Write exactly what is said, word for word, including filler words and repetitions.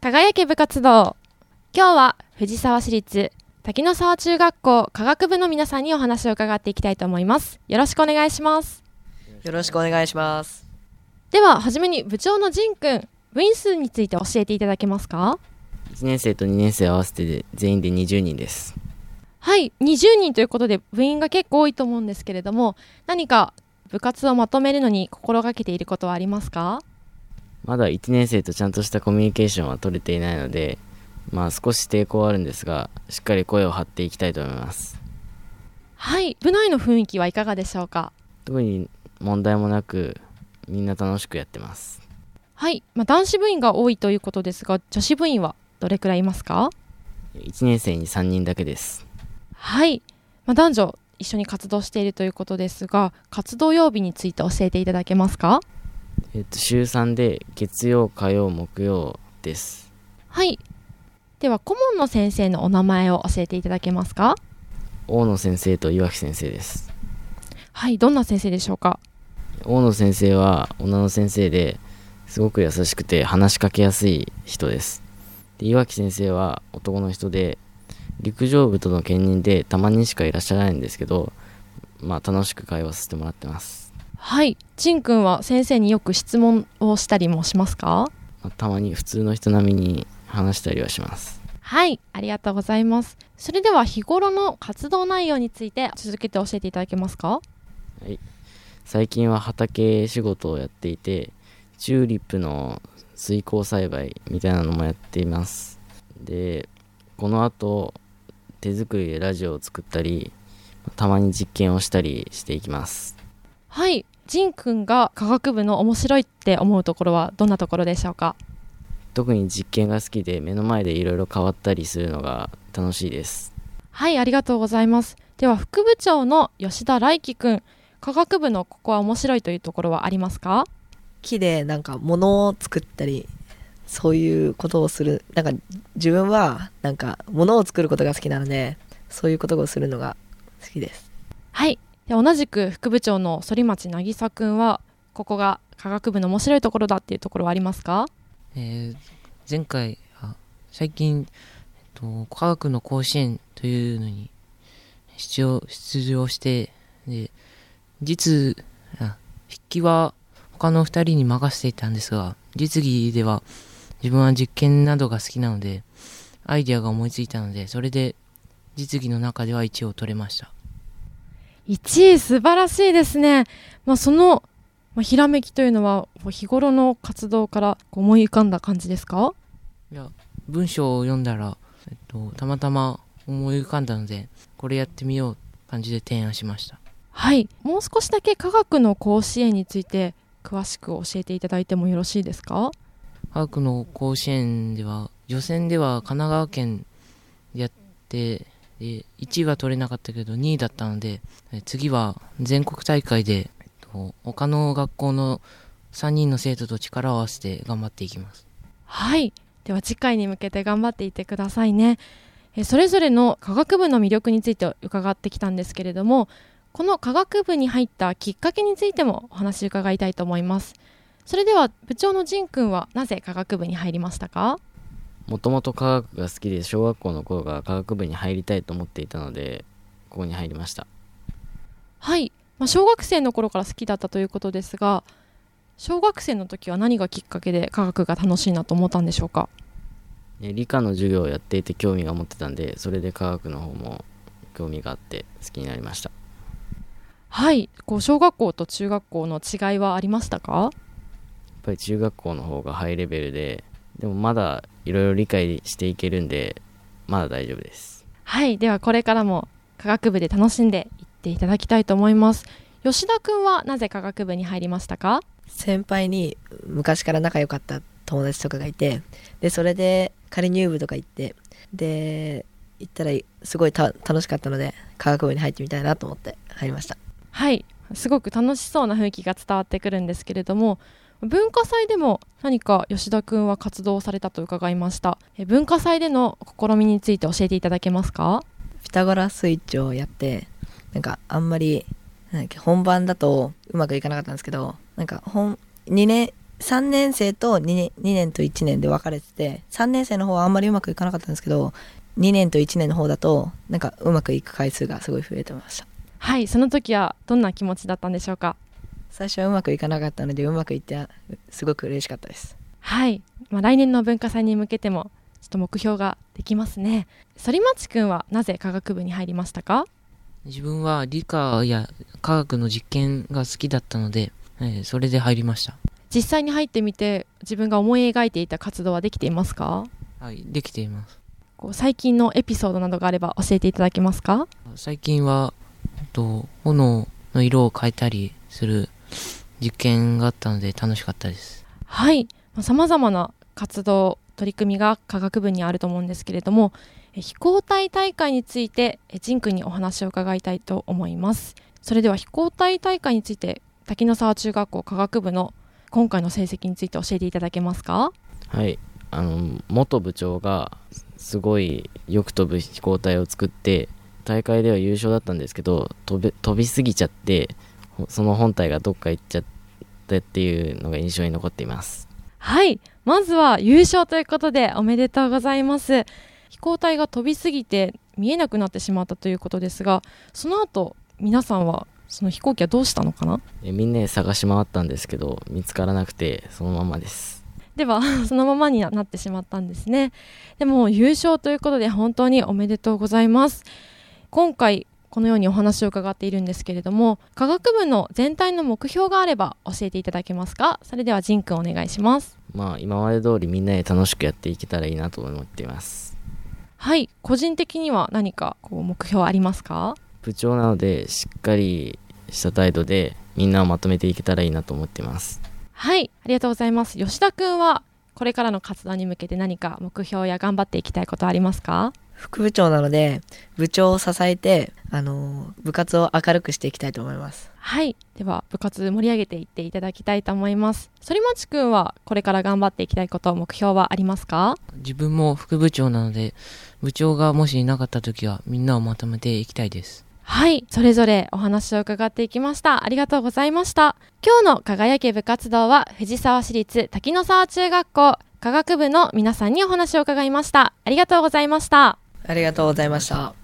輝け部活動。今日は藤沢市立滝野沢中学校科学部の皆さんにお話を伺っていきたいと思います。よろしくお願いします。 よろしくお願いします。 でははじめに部長の仁くん、部員数について教えていただけますか？ いちねん生とにねん生合わせてで全員でにじゅうにんです。 はい、にじゅうにんということで部員が結構多いと思うんですけれども、何か部活をまとめるのに心がけていることはありますか？ まだいちねん生とちゃんとしたコミュニケーションは取れていないので、まあ少し抵抗はあるんですが、しっかり声を張っていきたいと思います。 はい、部内の雰囲気はいかがでしょうか？ 特に問題もなく、みんな楽しくやってます。 はい、まあ、男子部員が多いということですが、女子部員はどれくらいいますか？ いちねん生にさんにんだけです。 はい、まあ、男女一緒に活動しているということですが、活動曜日について教えていただけますか？ えっと、週さんで月曜、火曜、木曜です。 はい、では顧問の先生のお名前を教えていただけますか？ 大野先生と岩木先生です。 はい、どんな先生でしょうか？ 大野先生は女の先生ですごく優しくて話しかけやすい人です。で、岩木先生は男の人で陸上部との兼任でたまにしかいらっしゃらないんですけど、まあ楽しく会話させてもらってます。 はい、仁くんは先生によく質問をしたりもしますか？ まあたまに普通の人並みに話したりはします。 はい、ありがとうございます。それでは日頃の活動内容について続けて教えていただけますか？ はい、最近は畑仕事をやっていて、チューリップの水耕栽培みたいなのもやっています。で、この後手作りでラジオを作ったり、たまに実験をしたりしていきます。 はい、仁くんが科学部の面白いって思うところはどんなところでしょうか？ 特に実験が好きで、目の前でいろいろ変わったりするのが楽しいです。 はい、ありがとうございます。では副部長の吉田来輝くん、科学部のここは面白いというところはありますか？ 木でなんか物を作ったり、そういうことをする。なんか自分はなんか物を作ることが好きなので、そういうことをするのが好きです。 はい、で同じく副部長の反町渚くんは、ここが科学部の面白いところだっていうところはありますか？ えー、前回あ最近、えっと、科学の甲子園というのに出場出場してで実あ筆記は他のふたりに任せていたんですが、実技では自分は実験などが好きなのでアイデアが思いついたので、それで実技の中ではいちいを取れました。 いちい、素晴らしいですね。まあ、その、まあ、ひらめきというのは日頃の活動から思い浮かんだ感じですか？ いや、文章を読んだら、えっと、たまたま思い浮かんだので、これやってみよう感じで提案しました。 はい、もう少しだけ科学の甲子園について詳しく教えていただいてもよろしいですか？ 科学の甲子園では予選では神奈川県でやってでいちいは取れなかったけどにいだったので、次は全国大会で、えっと、他の学校のさんにんの生徒と力を合わせて頑張っていきます。 はい、では次回に向けて頑張っていってくださいね。えそれぞれの科学部の魅力について伺ってきたんですけれども、この科学部に入ったきっかけについてもお話を伺いたいと思います。それでは部長の仁くんはなぜ科学部に入りましたか？ もともと科学が好きで、小学校の頃から科学部に入りたいと思っていたので、ここに入りました。 はい、まあ、小学生の頃から好きだったということですが、小学生の時は何がきっかけで科学が楽しいなと思ったんでしょうか？ 理科の授業をやっていて興味が持ってたんで、それで科学の方も興味があって好きになりました。 はい、こう小学校と中学校の違いはありましたか？ やっぱり中学校の方がハイレベルで、でもまだいろいろ理解していけるんで、まだ大丈夫です。 はい、ではこれからも科学部で楽しんでいっていただきたいと思います。吉田くんはなぜ科学部に入りましたか？ 先輩に昔から仲良かった友達とかがいて、でそれで仮入部とか行ってで行ったらすごいた楽しかったので、科学部に入ってみたいなと思って入りました。 はい、すごく楽しそうな雰囲気が伝わってくるんですけれども、文化祭でも何か吉田くんは活動されたと伺いました。え文化祭での試みについて教えていただけますか？ ピタゴラスイッチをやって、なんかあんまりなんだっけ本番だとうまくいかなかったんですけど、なんか本にねんさんねん生と 2, 年にねんといちねんで分かれてて、さんねん生の方はあんまりうまくいかなかったんですけど、にねんといちねんの方だとなんかうまくいく回数がすごい増えてました。 はい、その時はどんな気持ちだったんでしょうか？ 最初はうまくいかなかったので、うまくいってすごく嬉しかったです。 はい、まあ、来年の文化祭に向けてもちょっと目標ができますね。反町くんはなぜ科学部に入りましたか？ 自分は理科や科学の実験が好きだったので、えーそれで入りました。 実際に入ってみて自分が思い描いていた活動はできていますか？ はい、できています。 こう最近のエピソードなどがあれば教えていただけますか？ 最近はえっと炎の色を変えたりする実験があったので楽しかったです。 はい、さまざまな活動取り組みが科学部にあると思うんですけれども、え飛行隊大会についてえジンくんにお話を伺いたいと思います。それでは飛行隊大会について滝野沢中学校科学部の今回の成績について教えていただけますか？ はい、あの元部長がすごいよく飛ぶ飛行隊を作って、大会では優勝だったんですけど、飛べ飛びすぎちゃってその本体がどっか行っちゃってっていうのが印象に残っています。 はい、まずは優勝ということでおめでとうございます。飛行隊が飛びすぎて見えなくなってしまったということですが、その後皆さんはその飛行機はどうしたのかな？ えみんなで探し回ったんですけど見つからなくてそのままです。 ではそのままになってしまったんですね。でも優勝ということで本当におめでとうございます。今回このようにお話を伺っているんですけれども、科学部の全体の目標があれば教えていただけますか？それではジンくんお願いします。 まあ今まで通りみんなで楽しくやっていけたらいいなと思っています。 はい、個人的には何かこう目標ありますか？ 部長なのでしっかりした態度でみんなをまとめていけたらいいなと思っています。 はい、ありがとうございます。吉田くんはこれからの活動に向けて何か目標や頑張っていきたいことありますか？ 副部長なので部長を支えて、あの部活を明るくしていきたいと思います。 はい、では部活盛り上げていっていただきたいと思います。反町くんはこれから頑張っていきたいこと、目標はありますか？ 自分も副部長なので、部長がもしいなかった時はみんなをまとめていきたいです。 はい、それぞれお話を伺っていきました。ありがとうございました。今日の輝け部活動は藤沢市立滝野沢中学校科学部の皆さんにお話を伺いました。ありがとうございました。 ありがとうございました。